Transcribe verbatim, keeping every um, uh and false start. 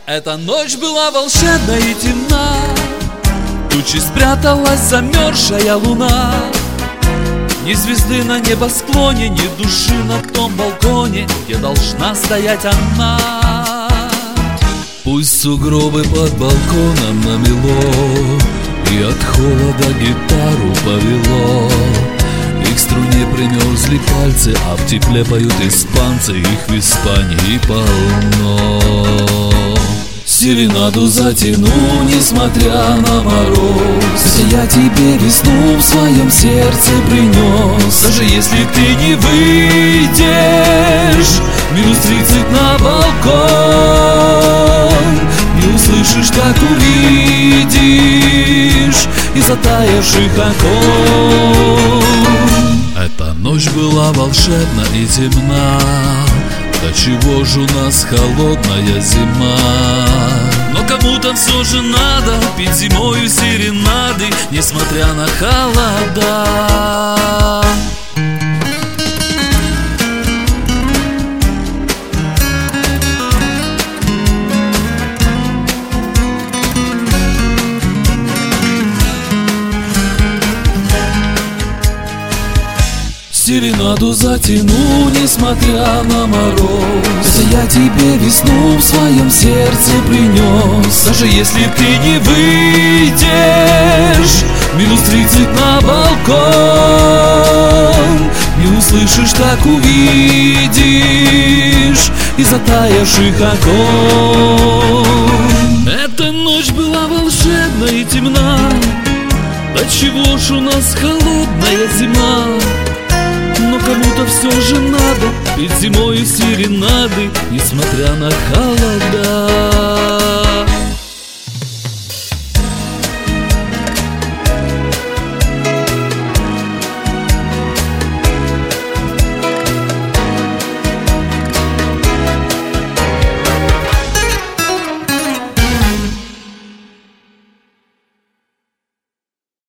Эта ночь была волшебна и темна, тучи спряталась замерзшая луна. Ни звезды на небосклоне, ни души на том балконе, где должна стоять она. Пусть сугробы под балконом намело, и от холода гитару повело. И к струне примерзли пальцы, а в тепле поют испанцы, их в Испании полно. Серенаду затяну, несмотря на мороз, я тебе весну в своем сердце принес. Даже если ты не выйдешь минус тридцать на балкон, не услышишь, так увидишь и затаявших окон. Эта ночь была волшебна и темна, до чего же у нас холодная зима. Но кому-то все же надо пить зимою серенады, несмотря на холода. Серенаду затяну, несмотря на мороз, я тебе весну в своем сердце принес. Даже если ты не выйдешь минус тридцать на балкон, не услышишь, так увидишь и затаявших окон. Эта ночь была волшебна и темна, до чего ж у нас холодная зима. Но кому-то все же надо петь зимою серенады, несмотря на холода.